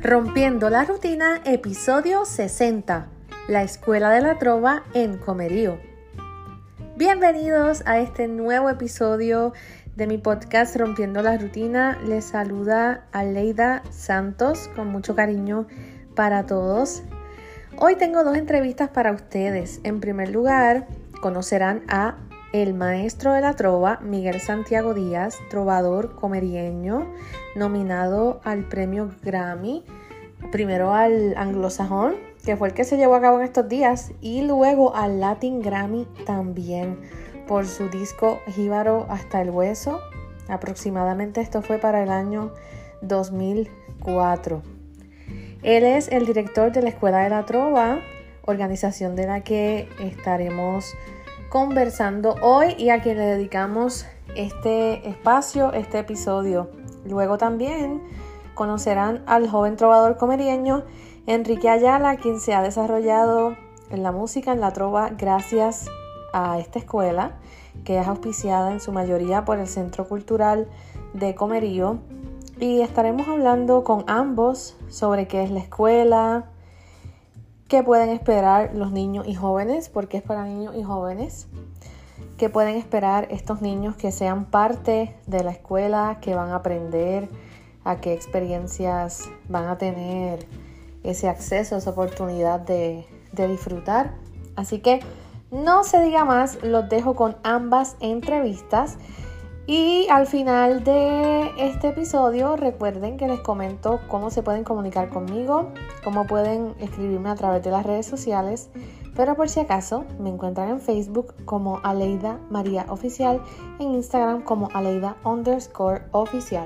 Rompiendo la rutina, episodio 60, la Escuela de la Trova en Comerío. Bienvenidos a este nuevo episodio de mi podcast Rompiendo la Rutina. Les saluda Aleida Santos con mucho cariño para todos. Hoy tengo dos entrevistas para ustedes. En primer lugar, conocerán a el maestro de la trova, Miguel Santiago Díaz, trovador comerieño, nominado al premio Grammy, primero al anglosajón, que fue el que se llevó a cabo en estos días, y luego al Latin Grammy también, por su disco Jíbaro hasta el hueso. Aproximadamente esto fue para el año 2004. Él es el director de la Escuela de la Trova, organización de la que estaremos conversando hoy y a quien le dedicamos este espacio, este episodio. Luego también conocerán al joven trovador comerieño Enrique Ayala, quien se ha desarrollado en la música, en la trova, gracias a esta escuela, que es auspiciada en su mayoría por el Centro Cultural de Comerío. Y estaremos hablando con ambos sobre qué es la escuela, qué pueden esperar los niños y jóvenes, porque es para niños y jóvenes, qué pueden esperar estos niños que sean parte de la escuela, que van a aprender, a qué experiencias van a tener ese acceso, esa oportunidad de disfrutar. Así que no se diga más, los dejo con ambas entrevistas. Y al final de este episodio, recuerden que les comento cómo se pueden comunicar conmigo, cómo pueden escribirme a través de las redes sociales, pero por si acaso me encuentran en Facebook como Aleida María Oficial, en Instagram como Aleida_oficial.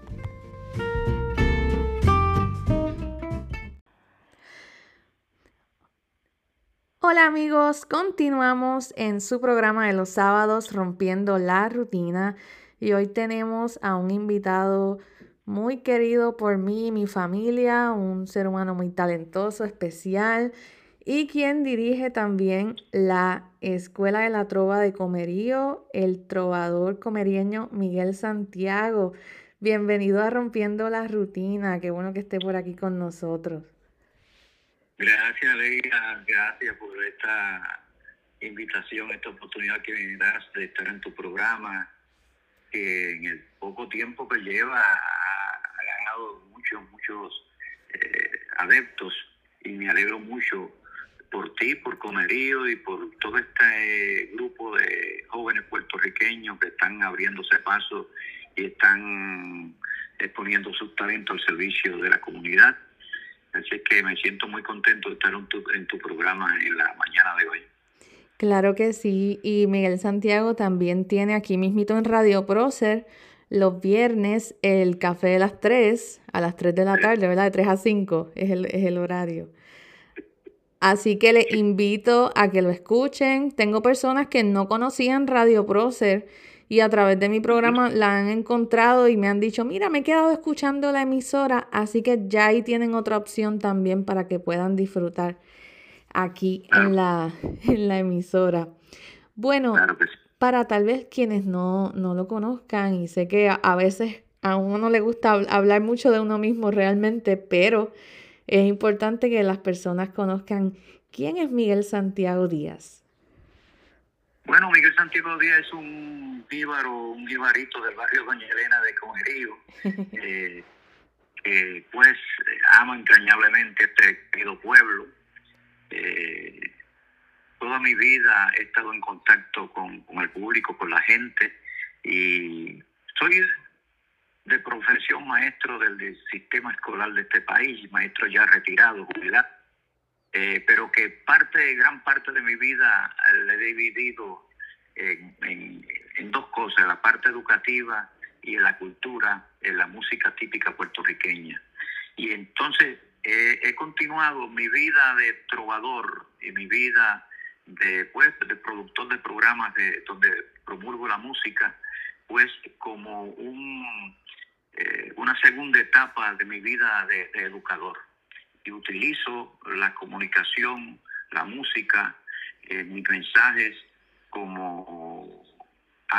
Hola amigos, continuamos en su programa de los sábados Rompiendo la Rutina y hoy tenemos a un invitado muy querido por mí y mi familia, un ser humano muy talentoso, especial y quien dirige también la Escuela de la Trova de Comerío, el trovador comerieño Miguel Santiago. Bienvenido a Rompiendo la Rutina, qué bueno que esté por aquí con nosotros. Gracias, Leila, gracias por esta invitación, esta oportunidad que me das de estar en tu programa, que en el poco tiempo que lleva ha ganado muchos adeptos, y me alegro mucho por ti, por Comerío y por todo este grupo de jóvenes puertorriqueños que están abriéndose paso y están poniendo sus talentos al servicio de la comunidad. Así que me siento muy contento de estar en tu programa en la mañana de hoy. Claro que sí, y Miguel Santiago también tiene aquí mismito en Radio Prócer los viernes el café de las 3, a las 3 de la tarde, ¿verdad? De 3 a 5 es el horario. Así que les invito a que lo escuchen. Tengo personas que no conocían Radio Prócer y a través de mi programa la han encontrado y me han dicho, mira, me he quedado escuchando la emisora, así que ya ahí tienen otra opción también para que puedan disfrutar aquí en la emisora. Bueno, Claro que sí. para tal vez quienes no lo conozcan, y sé que a veces a uno no le gusta hablar mucho de uno mismo realmente, pero es importante que las personas conozcan quién es Miguel Santiago Díaz. Bueno, Miguel Santiago Díaz es un jibarito del barrio Doña Elena de Comerío, que pues ama entrañablemente este querido pueblo. Toda mi vida he estado en contacto con el público, con la gente, y soy de profesión maestro del sistema escolar de este país, maestro ya retirado, jubilado, pero que gran parte de mi vida la he dividido en dos cosas: la parte educativa y en la cultura, en la música típica puertorriqueña. Y entonces he continuado mi vida de trovador y mi vida de productor de programas donde promulgo la música, pues como una segunda etapa de mi vida de educador. Y utilizo la comunicación, la música, mis mensajes como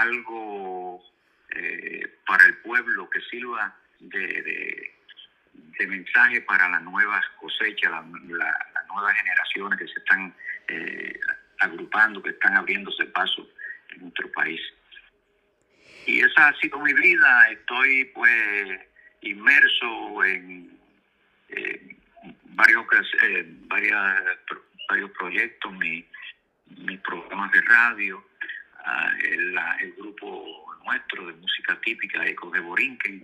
algo para el pueblo que sirva de de mensaje para las nuevas cosechas, las nuevas generaciones que se están agrupando, que están abriéndose paso en nuestro país. Y esa ha sido mi vida. Estoy pues inmerso en varios proyectos, mis programas de radio, el grupo nuestro de música típica, Ecos de Borinquen,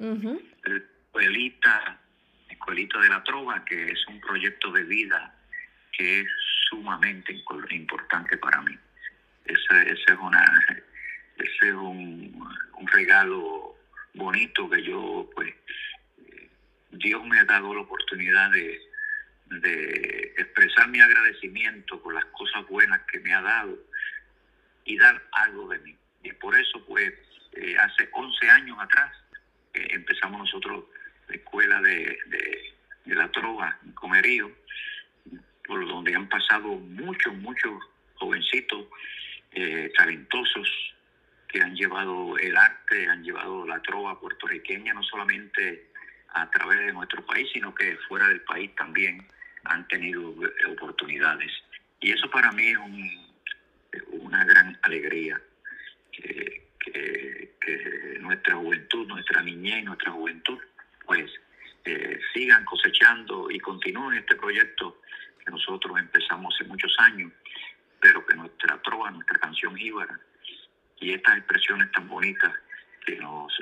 Escuelita de la Trova, que es un proyecto de vida que es sumamente importante para mí. Ese es un regalo bonito que yo, pues, Dios me ha dado la oportunidad de expresar mi agradecimiento por las cosas buenas que me ha dado y dar algo de mí. Y por eso, pues, hace 11 años atrás empezamos nosotros la Escuela de la Trova en Comerío, por donde han pasado muchos jovencitos talentosos que han llevado el arte, han llevado la trova puertorriqueña, no solamente a través de nuestro país, sino que fuera del país también han tenido oportunidades. Y eso para mí es una gran alegría, que nuestra juventud, nuestra niñez y nuestra juventud, pues sigan cosechando y continúen este proyecto que nosotros empezamos hace muchos años, pero que nuestra trova, nuestra canción jíbara y estas expresiones tan bonitas que nos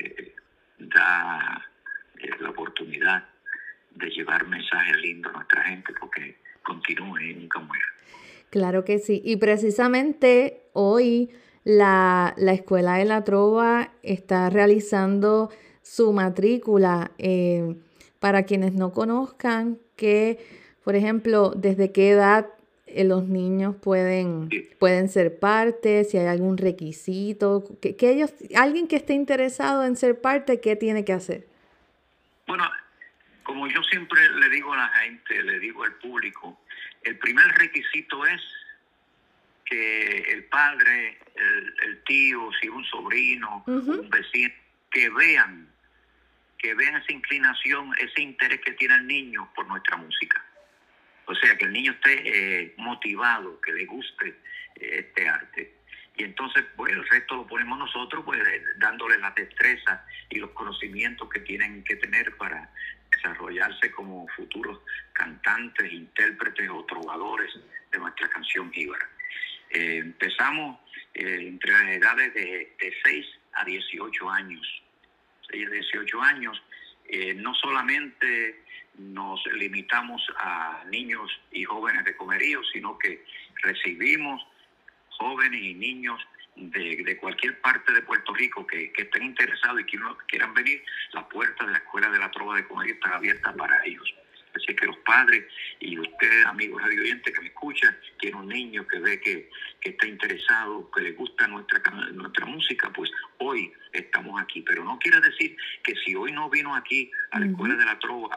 da la oportunidad de llevar mensajes lindos a nuestra gente, porque continúe y nunca muera. Claro que sí, y precisamente hoy la Escuela de la Trova está realizando su matrícula. Para quienes no conozcan, por ejemplo, desde qué edad los niños pueden ser parte, si hay algún requisito, alguien que esté interesado en ser parte, ¿qué tiene que hacer? Bueno, como yo siempre le digo a la gente, le digo al público, el primer requisito es que el padre, el tío, si un sobrino, un vecino, que vean esa inclinación, ese interés que tiene el niño por nuestra música. O sea, que el niño esté motivado, que le guste este arte. Y entonces, pues, el resto lo ponemos nosotros, pues, dándole la destreza y los conocimientos que tienen que tener para desarrollarse como futuros cantantes, intérpretes o trovadores de nuestra canción jíbara. Empezamos entre las edades de 6 a 18 años. 6 a 18 años. No solamente nos limitamos a niños y jóvenes de Comerío, sino que recibimos jóvenes y niños de cualquier parte de Puerto Rico que estén interesados y que quieran venir. La puerta de la Escuela de la Trova de Comerío está abierta para ellos. Así que los padres y ustedes, amigos radio oyentes que me escuchan, tiene un niño que ve que está interesado, que le gusta nuestra música, pues hoy estamos aquí. Pero no quiere decir que si hoy no vino aquí a la Escuela de la Trova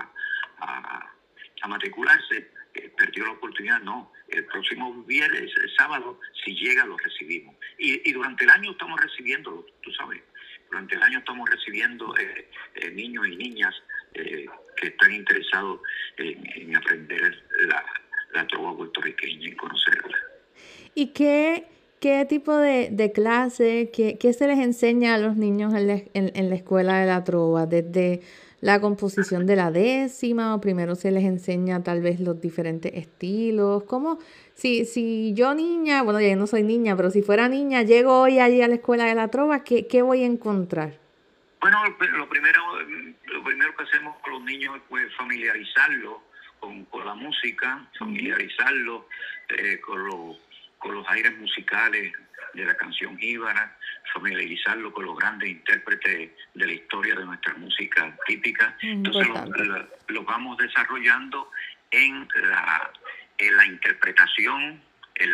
a matricularse, perdió la oportunidad. No, el próximo viernes, el sábado, si llega, lo recibimos. Y durante el año estamos recibiendo, tú sabes, durante el año estamos recibiendo niños y niñas que están interesados en aprender la trova puertorriqueña, en conocerla. ¿Y qué tipo de clase, qué se les enseña a los niños en la Escuela de la Trova? Desde la composición de la décima, o primero se les enseña tal vez los diferentes estilos. ¿Cómo? Si yo niña, bueno, ya no soy niña, pero si fuera niña, llego hoy allí a la Escuela de la Trova, ¿qué voy a encontrar? Bueno, lo primero que hacemos con los niños es, pues, familiarizarlos con la música, familiarizarlos con los aires musicales de la canción jíbara, familiarizarlo con los grandes intérpretes de la historia de nuestra música típica. Entonces lo vamos desarrollando en la interpretación, en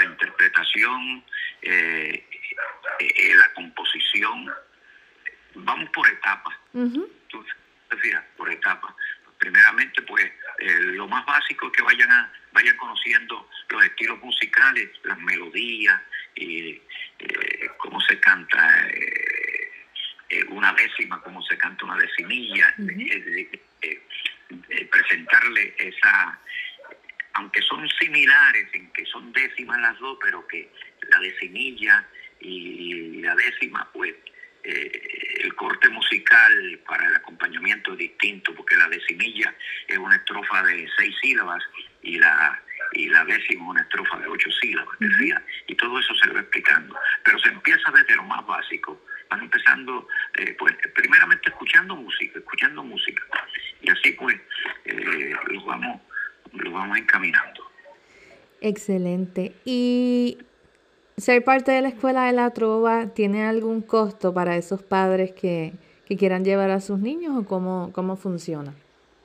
la composición. Vamos por etapas. Tú te fijas, por etapas. Primeramente, pues, lo más básico es que vayan conociendo los estilos musicales, las melodías, cómo se canta una décima, cómo se canta una decimilla, presentarle esa, aunque son similares en que son décimas las dos, pero que la decimilla y la décima, pues el corte musical para el acompañamiento es distinto, porque la decimilla es una estrofa de 6 sílabas y la décima una estrofa de 8 sílabas, decía, y todo eso se lo va explicando. Pero se empieza desde lo más básico, van empezando, pues, primeramente escuchando música, y así pues los vamos encaminando. Excelente. ¿Y ser parte de la Escuela de la Trova tiene algún costo para esos padres que quieran llevar a sus niños, o cómo funciona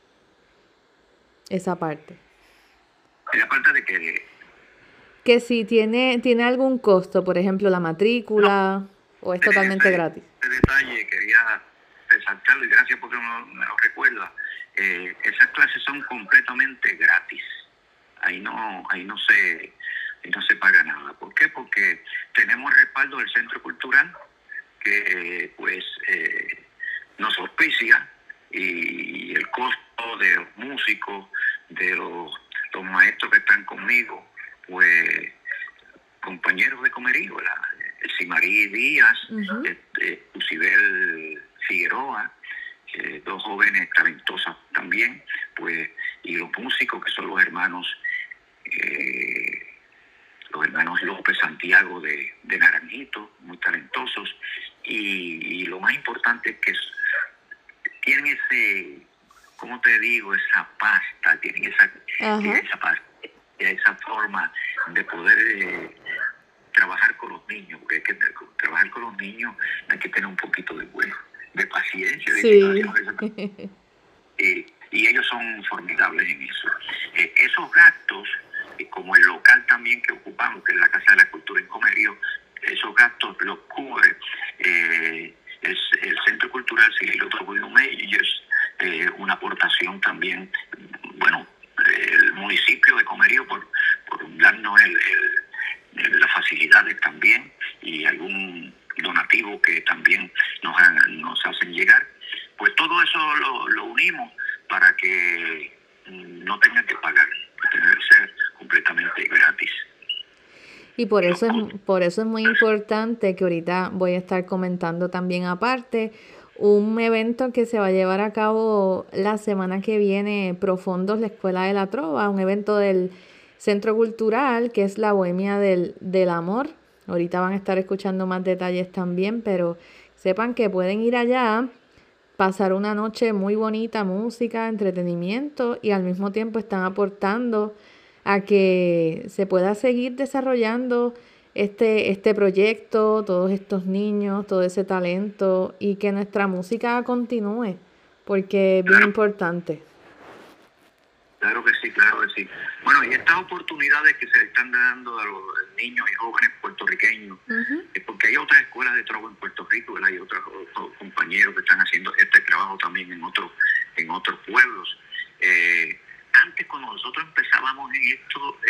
esa parte? ¿La parte de qué? Que si tiene algún costo, por ejemplo, la matrícula, o es totalmente gratis. Este detalle quería resaltarlo, y gracias porque me lo recuerda. Esas clases son completamente gratis. Ahí no se paga nada. ¿Por qué? Porque tenemos el respaldo del Centro Cultural, que pues nos auspicia, y el costo de los músicos, de los maestros que están conmigo, pues compañeros de comerío, Simarí Díaz, Lucibel Figueroa, 2 jóvenes talentosas también, pues, y los músicos que son los hermanos López Santiago de Naranjito, muy talentosos, y lo más importante es que tienen ese, ¿cómo te digo? Esa pasta, tienen esa forma de poder trabajar con los niños, porque trabajar con los niños hay que tener un poquito de paciencia, de y ellos son formidables en eso. Esos gastos, como el local también que ocupamos, que es la Casa de la Cultura en Comerío, esos gastos los cubre el Centro Cultural Cirilo Trujillo Meyers, una aportación también, bueno, el municipio de Comerío por darnos las facilidades también, y algún donativo que también nos hacen llegar. Pues todo eso lo unimos para que no tengan que pagar, para tener que ser completamente gratis. Y por eso es muy importante que ahorita voy a estar comentando también aparte un evento que se va a llevar a cabo la semana que viene, Profondos, la Escuela de la Trova, un evento del Centro Cultural, que es la Bohemia del Amor. Ahorita van a estar escuchando más detalles también, pero sepan que pueden ir allá, pasar una noche muy bonita, música, entretenimiento, y al mismo tiempo están aportando a que se pueda seguir desarrollando este proyecto, todos estos niños, todo ese talento, y que nuestra música continúe, porque es bien importante. Claro que sí, claro que sí. Bueno, y estas oportunidades que se le están dando a los niños y jóvenes puertorriqueños, porque hay otras escuelas de trova en Puerto Rico, ¿verdad? Hay otros compañeros que están haciendo este trabajo también en otros pueblos. Antes, cuando nosotros empezábamos en esto,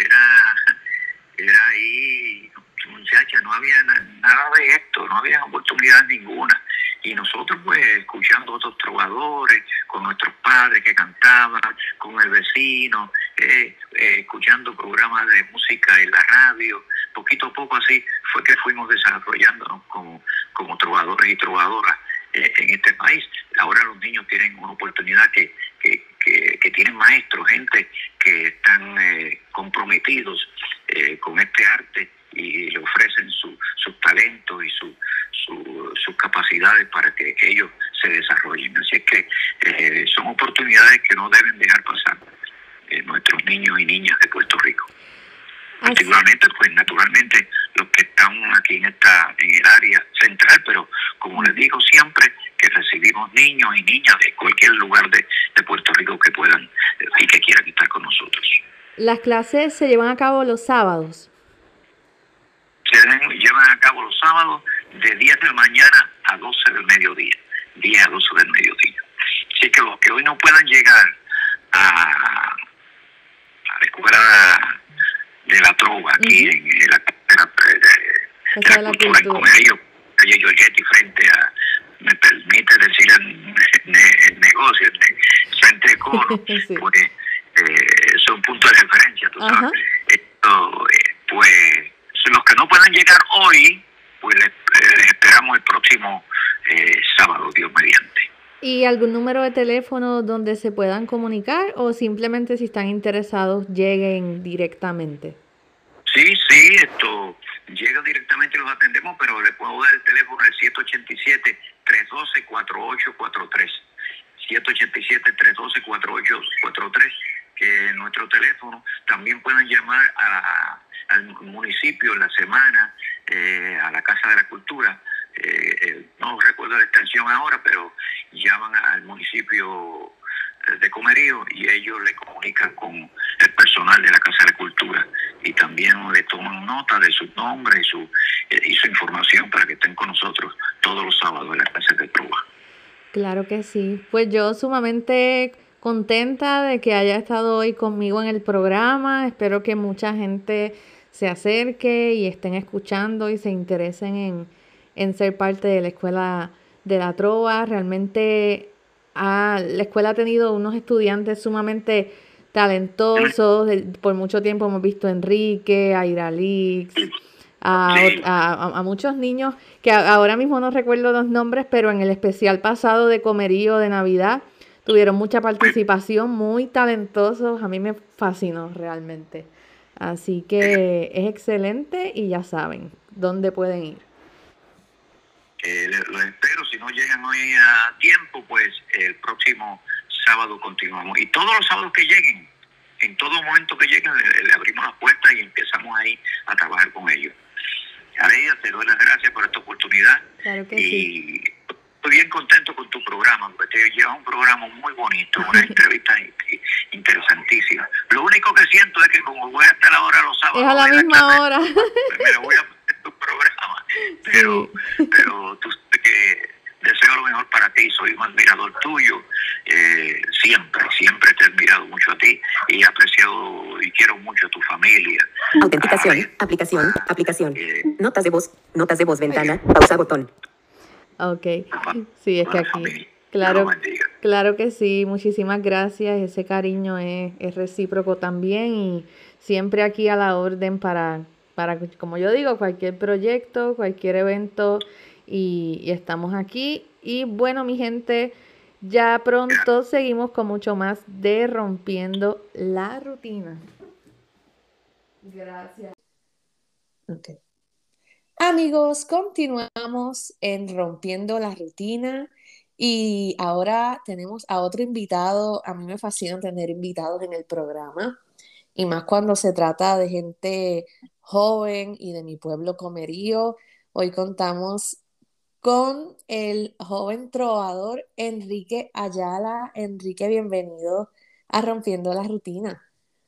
era ahí, muchacha, no había nada de esto, no había oportunidad ninguna. Y nosotros, pues, escuchando a otros trovadores, con nuestros padres que cantaban, con el vecino, escuchando programas de música en la radio, poquito a poco así fue que fuimos desarrollándonos como trovadores y trovadoras en este país. Ahora los niños tienen una oportunidad que tienen maestros, gente que están comprometidos con este arte, y le ofrecen sus talentos y sus capacidades para que ellos se desarrollen. Así es que son oportunidades que no deben dejar pasar nuestros niños y niñas de Puerto Rico. Particularmente, pues naturalmente los que están aquí en el área central, pero como les digo siempre, que recibimos niños y niñas de cualquier lugar de Puerto Rico que puedan y que quieran estar con nosotros. ¿Las clases se llevan a cabo los sábados? Se llevan a cabo los sábados de 10 de la mañana a 12 del mediodía. 10 a 12 del mediodía. Así que los que hoy no puedan llegar a la Escuela de la Trova, aquí en la Casa de la Cultura en Comerío, calle Giorgetti, frente a, me permite coro, Sí. pues son puntos de referencia, tú sabes. Esto, pues los que no puedan llegar hoy, pues les esperamos el próximo sábado, Dios mediante. ¿Y algún número de teléfono donde se puedan comunicar o simplemente si están interesados lleguen directamente? Sí, esto llega directamente y los atendemos, pero le puedo dar el teléfono al 787-312-4843. 787-312-4843, que es nuestro teléfono. También pueden llamar al municipio en la semana, a la Casa de la Cultura. No recuerdo la extensión ahora, pero llaman al municipio de Comerío y ellos le comunican con el personal de la Casa de la Cultura y también le toman nota de su nombre y su información para que estén con nosotros todos los sábados en la Casa de Trova. Claro que sí. Pues yo sumamente contenta de que haya estado hoy conmigo en el programa. Espero que mucha gente se acerque y estén escuchando y se interesen en ser parte de la Escuela de la Trova. Realmente la escuela ha tenido unos estudiantes sumamente talentosos. Por mucho tiempo hemos visto a Enrique, a Iralix, a muchos niños que ahora mismo no recuerdo los nombres, pero en el especial pasado de Comerío de Navidad tuvieron mucha participación, muy talentosos. A mí me fascinó realmente. Así que es excelente y ya saben dónde pueden ir. Los espero, si no llegan hoy a tiempo, pues el próximo sábado continuamos. Y todos los sábados que lleguen, en todo momento que lleguen, le abrimos las puertas y empezamos ahí a trabajar con ellos. Aleida, te doy las gracias por esta oportunidad. Claro que sí. Estoy bien contento con tu programa, porque te lleva un programa muy bonito, una entrevista interesantísima. Lo único que siento es que como voy a estar ahora los sábados... Es a la misma hora. Me voy a poner tu programa, pero tú sabes que deseo lo mejor para ti, soy un admirador tuyo, siempre te he admirado mucho a ti y he apreciado y quiero mucho a tu familia. Autenticación, aplicación, notas de voz, ventana, pausa, botón. Ok, sí, es que aquí, claro que sí, muchísimas gracias, ese cariño es recíproco también y siempre aquí a la orden para, como yo digo, cualquier proyecto, cualquier evento y estamos aquí. Y bueno, mi gente, ya pronto seguimos con mucho más de Rompiendo la Rutina. Gracias. Okay. Amigos, continuamos en Rompiendo la Rutina y ahora tenemos a otro invitado. A mí me fascina tener invitados en el programa y más cuando se trata de gente joven y de mi pueblo Comerío. Hoy contamos con el joven trovador Enrique Ayala. Enrique, bienvenido a Rompiendo la Rutina.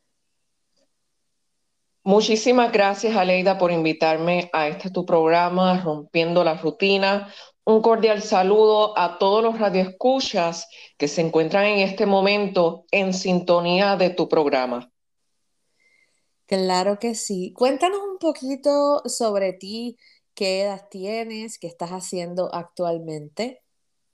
Muchísimas gracias, Aleida, por invitarme a este tu programa, Rompiendo la Rutina. Un cordial saludo a todos los radioescuchas que se encuentran en este momento en sintonía de tu programa. Claro que sí. Cuéntanos un poquito sobre ti, qué edad tienes, qué estás haciendo actualmente.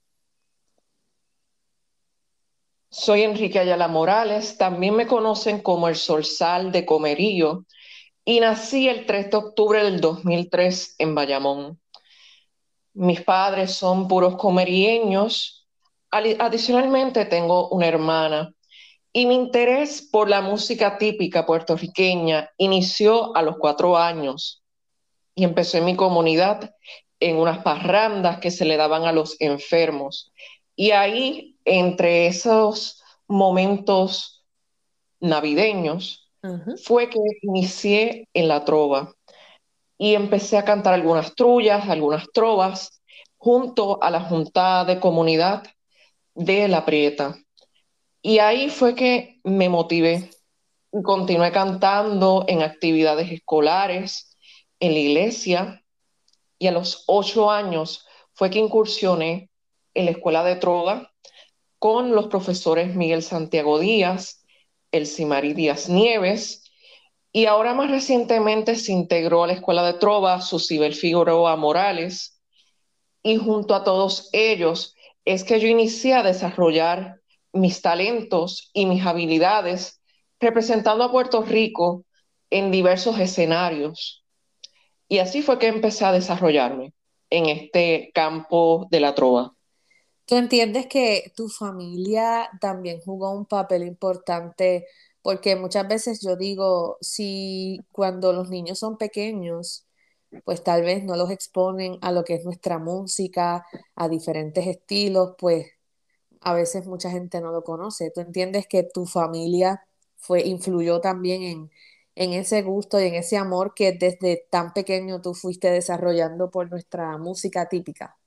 Soy Enrique Ayala Morales, también me conocen como el Zorzal de Comerío y nací el 3 de octubre del 2003 en Bayamón. Mis padres son puros comerieños. Adicionalmente tengo una hermana y mi interés por la música típica puertorriqueña inició a los 4 años y empecé en mi comunidad en unas parrandas que se le daban a los enfermos. Y ahí, entre esos momentos navideños, fue que inicié en la trova y empecé a cantar algunas trullas, algunas trovas, junto a la Junta de Comunidad de La Prieta. Y ahí fue que me motivé. Continué cantando en actividades escolares, en la iglesia, y a los 8 años fue que incursioné en la escuela de trova con los profesores Miguel Santiago Díaz, Elsimari Díaz Nieves, y ahora más recientemente se integró a la escuela de trova Susibel Figueroa Morales, y junto a todos ellos es que yo inicié a desarrollar mis talentos y mis habilidades representando a Puerto Rico en diversos escenarios. Y así fue que empecé a desarrollarme en este campo de la trova. ¿Tú entiendes que tu familia también jugó un papel importante? Porque muchas veces yo digo, si cuando los niños son pequeños, pues tal vez no los exponen a lo que es nuestra música, a diferentes estilos, pues a veces mucha gente no lo conoce. ¿Tú entiendes que tu familia influyó también en ese gusto y en ese amor que desde tan pequeño tú fuiste desarrollando por nuestra música típica?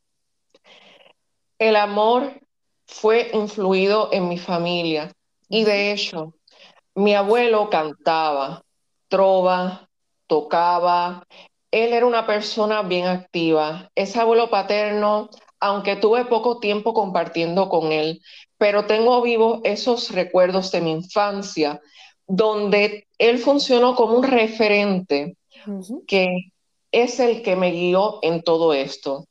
El amor fue influido en mi familia y Ujú, de hecho mi abuelo cantaba, trova, tocaba. Él era una persona bien activa. Ese abuelo paterno, aunque tuve poco tiempo compartiendo con él, pero tengo vivos esos recuerdos de mi infancia, donde él funcionó como un referente ujú. que es el que me guió en todo esto.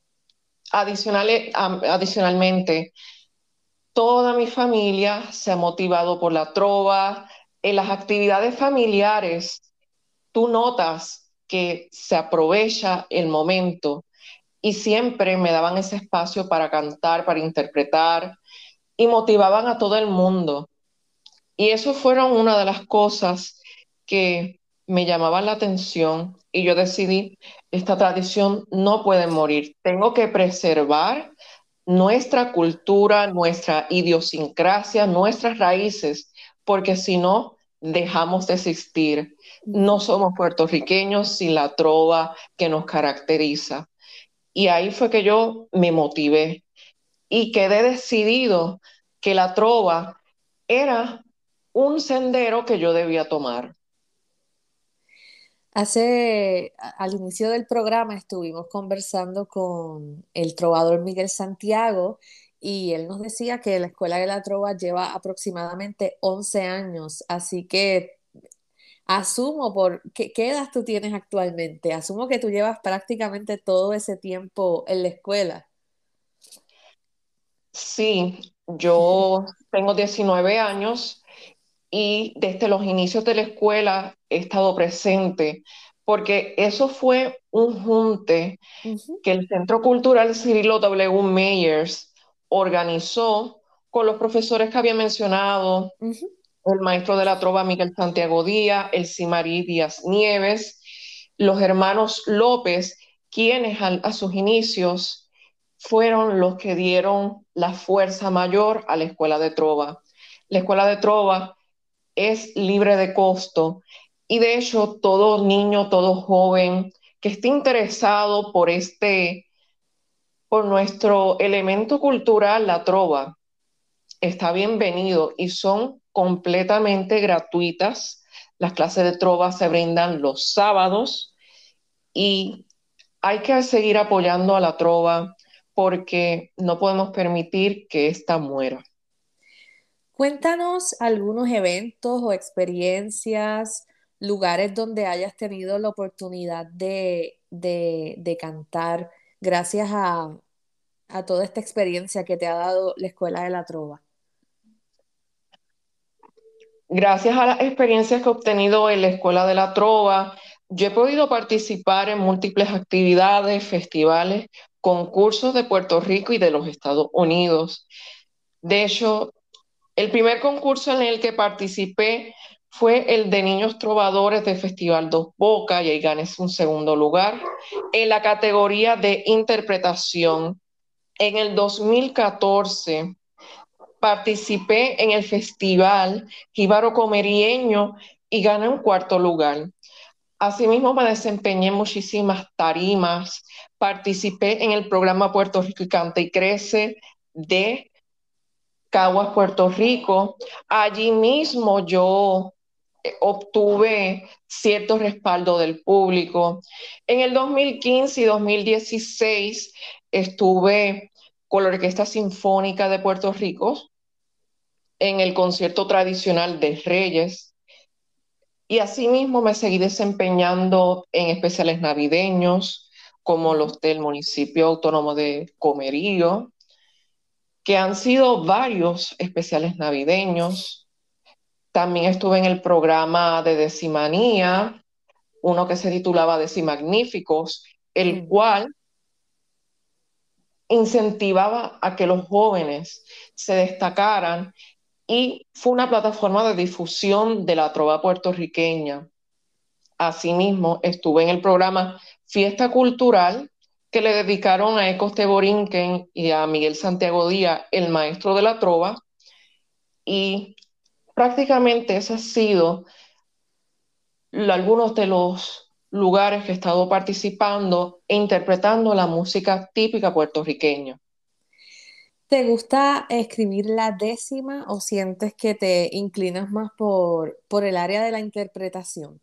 Adicionalmente, toda mi familia se ha motivado por la trova. En las actividades familiares, tú notas que se aprovecha el momento y siempre me daban ese espacio para cantar, para interpretar y motivaban a todo el mundo. Y eso fueron una de las cosas que me llamaban la atención y yo decidí, esta tradición no puede morir, tengo que preservar nuestra cultura, nuestra idiosincrasia, nuestras raíces, porque si no, dejamos de existir. No somos puertorriqueños sin la trova que nos caracteriza. Y ahí fue que yo me motivé y quedé decidido que la trova era un sendero que yo debía tomar. Al inicio del programa estuvimos conversando con el trovador Miguel Santiago y él nos decía que la Escuela de la Trova lleva aproximadamente 11 años, así que asumo ¿qué edad tú tienes actualmente? Asumo que tú llevas prácticamente todo ese tiempo en la escuela. Sí, yo tengo 19 años y desde los inicios de la escuela he estado presente, porque eso fue un junte Ujú, que el Centro Cultural Cirilo W. Meyers organizó con los profesores que había mencionado, ujú. el maestro de la trova Miguel Santiago Díaz, el Cimarí Díaz Nieves, los hermanos López, quienes a sus inicios fueron los que dieron la fuerza mayor a la escuela de trova. La escuela de trova es libre de costo y de hecho todo niño, todo joven que esté interesado por nuestro elemento cultural, la trova, está bienvenido y son completamente gratuitas. Las clases de trova se brindan los sábados y hay que seguir apoyando a la trova porque no podemos permitir que ésta muera. Cuéntanos algunos eventos o experiencias, lugares donde hayas tenido la oportunidad de cantar gracias a toda esta experiencia que te ha dado la Escuela de la Trova. Gracias a las experiencias que he obtenido en la Escuela de la Trova, yo he podido participar en múltiples actividades, festivales, concursos de Puerto Rico y de los Estados Unidos. De hecho, el primer concurso en el que participé fue el de Niños Trovadores del Festival Dos Bocas y ahí gané un segundo lugar en la categoría de interpretación. En el 2014 participé en el Festival Jíbaro Comerieño y gané un cuarto lugar. Asimismo, me desempeñé en muchísimas tarimas, participé en el programa Puerto Rico y Canta y Crece de Caguas, Puerto Rico. Allí mismo yo obtuve cierto respaldo del público. En el 2015 y 2016 estuve con la Orquesta Sinfónica de Puerto Rico en el concierto tradicional de Reyes y asimismo me seguí desempeñando en especiales navideños como los del municipio autónomo de Comerío. que han sido varios especiales navideños. También estuve en el programa de Decimanía, uno que se titulaba Decimagníficos, el Mm. cual incentivaba a que los jóvenes se destacaran y fue una plataforma de difusión de la trova puertorriqueña. Asimismo, estuve en el programa Fiesta Cultural, que le dedicaron a Ecos Borinquen y a Miguel Santiago Díaz, el maestro de la trova, y prácticamente ese ha sido algunos de los lugares que he estado participando e interpretando la música típica puertorriqueña. ¿Te gusta escribir la décima o sientes que te inclinas más por el área de la interpretación?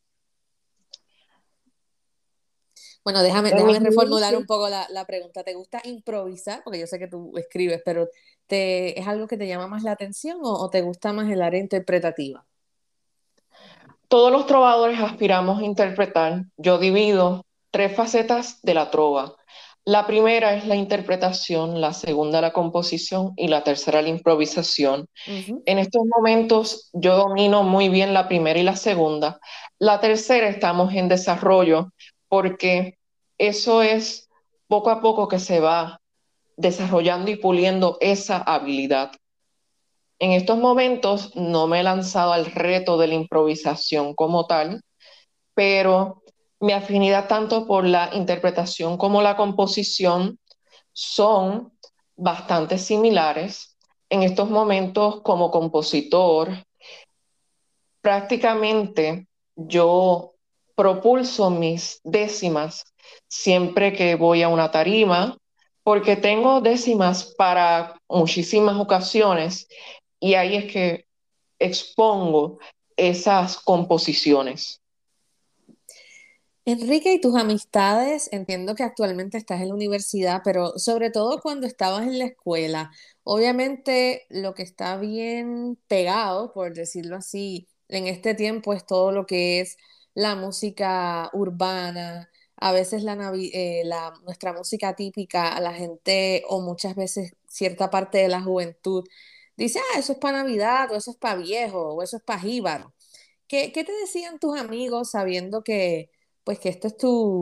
Bueno, En mis déjame reformular un inicios, poco la pregunta. ¿Te gusta improvisar? Porque yo sé que tú escribes, pero ¿es algo que te llama más la atención o te gusta más el área interpretativa? todos los trovadores aspiramos a interpretar. Yo divido tres facetas de la trova. La primera es la interpretación, la segunda la composición y la tercera la improvisación. Ujú. En estos momentos yo domino muy bien la primera y la segunda. La tercera estamos en desarrollo porque eso es poco a poco que se va desarrollando y puliendo esa habilidad. En estos momentos no me he lanzado al reto de la improvisación como tal, pero mi afinidad tanto por la interpretación como la composición son bastante similares. En estos momentos, como compositor, prácticamente yo propulso mis décimas siempre que voy a una tarima, porque tengo décimas para muchísimas ocasiones y ahí es que expongo esas composiciones. Enrique, ¿y tus amistades? Entiendo que actualmente estás en la universidad, pero sobre todo cuando estabas en la escuela, obviamente lo que está bien pegado, por decirlo así, en este tiempo es todo lo que es la música urbana, a veces nuestra música típica, a la gente o muchas veces cierta parte de la juventud dice, ah, eso es para Navidad, o eso es para viejo, o eso es para jíbaro. ¿Qué te decían tus amigos sabiendo que pues que este es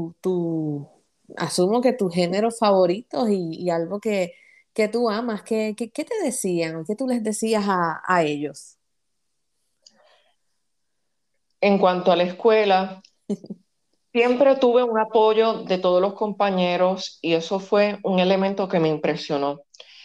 asumo que tus géneros favoritos y algo que tú amas? ¿Qué te decían? ¿Qué tú les decías a ellos? En cuanto a la escuela, siempre tuve un apoyo de todos los compañeros y eso fue un elemento que me impresionó.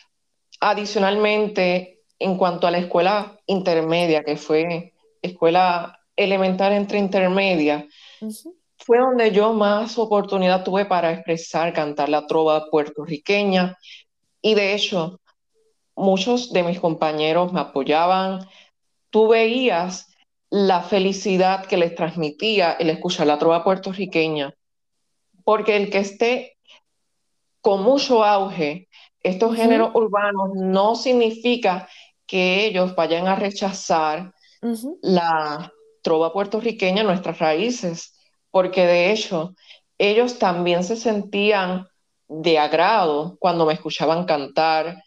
Adicionalmente, en cuanto a la escuela intermedia, que fue escuela elemental entre intermedia, Ujú, fue donde yo más oportunidad tuve para expresar, cantar la trova puertorriqueña y de hecho muchos de mis compañeros me apoyaban. Tú veías la felicidad que les transmitía el escuchar la trova puertorriqueña, porque el que esté con mucho auge estos ujú, géneros urbanos no significa que ellos vayan a rechazar ujú. la trova puertorriqueña, nuestras raíces, porque de hecho ellos también se sentían de agrado cuando me escuchaban cantar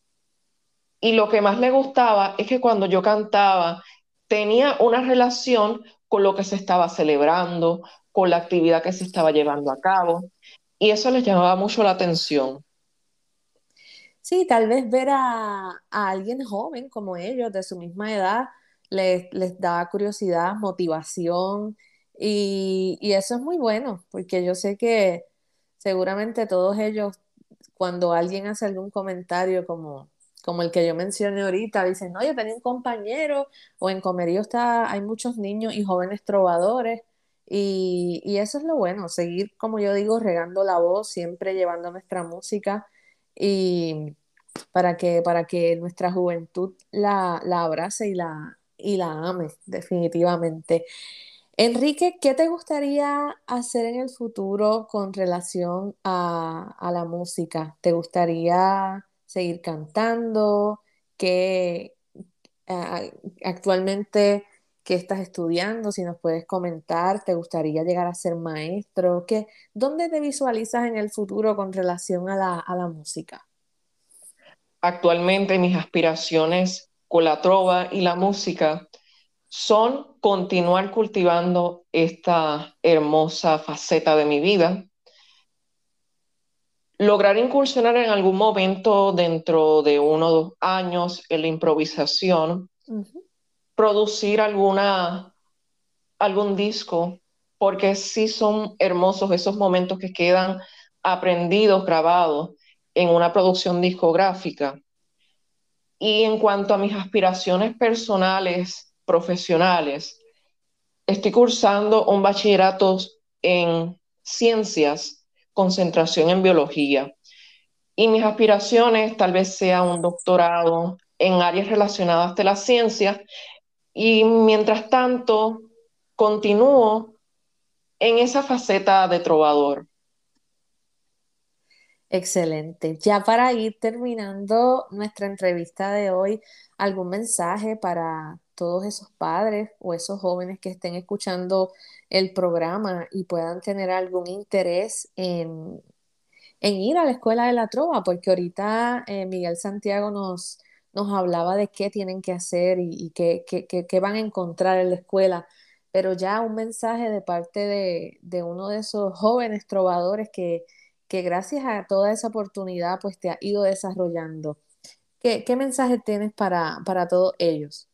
y lo que más les gustaba es que cuando yo cantaba tenía una relación con lo que se estaba celebrando, con la actividad que se estaba llevando a cabo y eso les llamaba mucho la atención. Sí, tal vez ver a alguien joven como ellos, de su misma edad, les da curiosidad, motivación y eso es muy bueno, porque yo sé que seguramente todos ellos, cuando alguien hace algún comentario como el que yo mencioné ahorita, dicen, no, yo tenía un compañero o en Comerío hay muchos niños y jóvenes trovadores y eso es lo bueno, seguir, como yo digo, regando la voz, siempre llevando nuestra música y para que nuestra juventud la abrace y la ame, definitivamente. Enrique, ¿qué te gustaría hacer en el futuro con relación a la música? ¿Te gustaría seguir cantando? ¿Qué ah, actualmente qué estás estudiando? Si nos puedes comentar, ¿te gustaría llegar a ser maestro? ¿Dónde te visualizas en el futuro con relación a la música? Actualmente mis aspiraciones con la trova y la música son continuar cultivando esta hermosa faceta de mi vida, lograr incursionar en algún momento dentro de 1 o 2 años en la improvisación, producir algún disco, porque sí son hermosos esos momentos que quedan aprendidos, grabados en una producción discográfica. Y en cuanto a mis aspiraciones personales, profesionales, estoy cursando un bachillerato en ciencias, concentración en biología. Y mis aspiraciones tal vez sea un doctorado en áreas relacionadas a las ciencias. Y mientras tanto, continúo en esa faceta de trovador. Excelente. Ya para ir terminando nuestra entrevista de hoy, ¿algún mensaje para todos esos padres o esos jóvenes que estén escuchando el programa y puedan tener algún interés en ir a la Escuela de la Trova? Porque ahorita Miguel Santiago nos hablaba de qué tienen que hacer y qué van a encontrar en la escuela, pero ya un mensaje de parte de uno de esos jóvenes trovadores que gracias a toda esa oportunidad pues te ha ido desarrollando. ¿Qué mensaje tienes para todos ellos?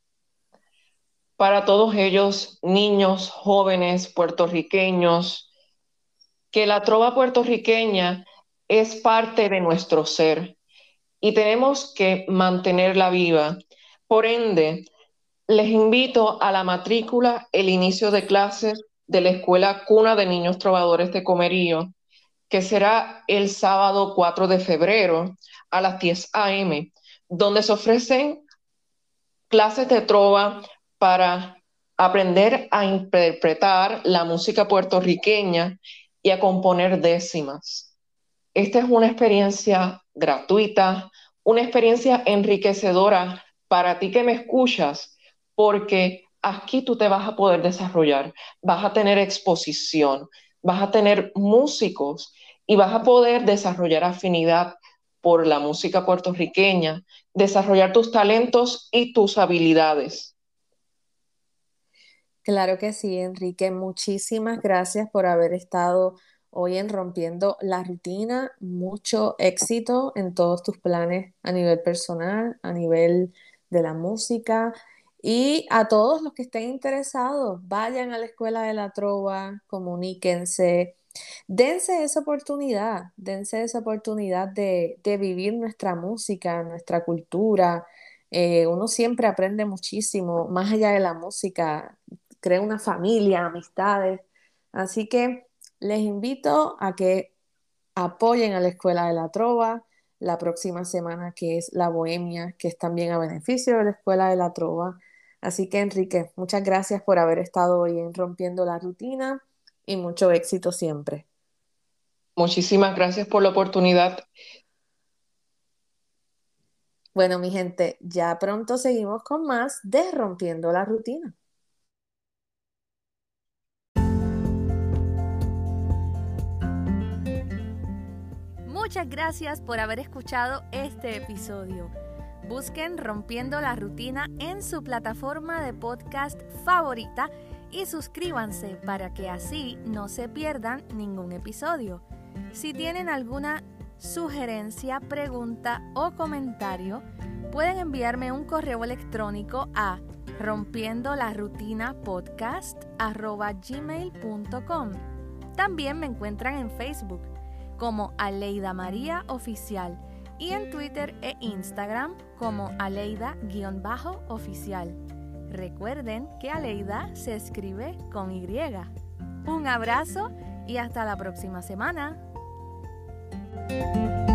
Para todos ellos, niños, jóvenes, puertorriqueños, que la trova puertorriqueña es parte de nuestro ser y tenemos que mantenerla viva. Por ende, les invito a la matrícula, el inicio de clases de la Escuela Cuna de Niños Trovadores de Comerío, que será el sábado 4 de febrero a las 10 a.m., donde se ofrecen clases de trova para aprender a interpretar la música puertorriqueña y a componer décimas. Esta es una experiencia gratuita, una experiencia enriquecedora para ti que me escuchas, porque aquí tú te vas a poder desarrollar, vas a tener exposición, vas a tener músicos y vas a poder desarrollar afinidad por la música puertorriqueña, desarrollar tus talentos y tus habilidades. Claro que sí, Enrique. Muchísimas gracias por haber estado hoy en Rompiendo la Rutina. Mucho éxito en todos tus planes a nivel personal, a nivel de la música. Y a todos los que estén interesados, vayan a la Escuela de la Trova, comuníquense, dense esa oportunidad de vivir nuestra música, nuestra cultura. Uno siempre aprende muchísimo, más allá de la música, crea una familia, amistades. Así que les invito a que apoyen a la Escuela de la Trova la próxima semana, que es la Bohemia, que es también a beneficio de la Escuela de la Trova. Así que, Enrique, muchas gracias por haber estado hoy en Rompiendo la Rutina y mucho éxito siempre. Muchísimas gracias por la oportunidad. Bueno, mi gente, ya pronto seguimos con más de Rompiendo la Rutina. Muchas gracias por haber escuchado este episodio. Busquen Rompiendo la Rutina en su plataforma de podcast favorita y suscríbanse para que así no se pierdan ningún episodio. Si tienen alguna sugerencia, pregunta o comentario, pueden enviarme un correo electrónico a rompiendolarutinapodcast@gmail.com. También me encuentran en Facebook como Aleida María Oficial y en Twitter e Instagram como Aleida_oficial. Recuerden que Aleida se escribe con Y. Un abrazo y hasta la próxima semana.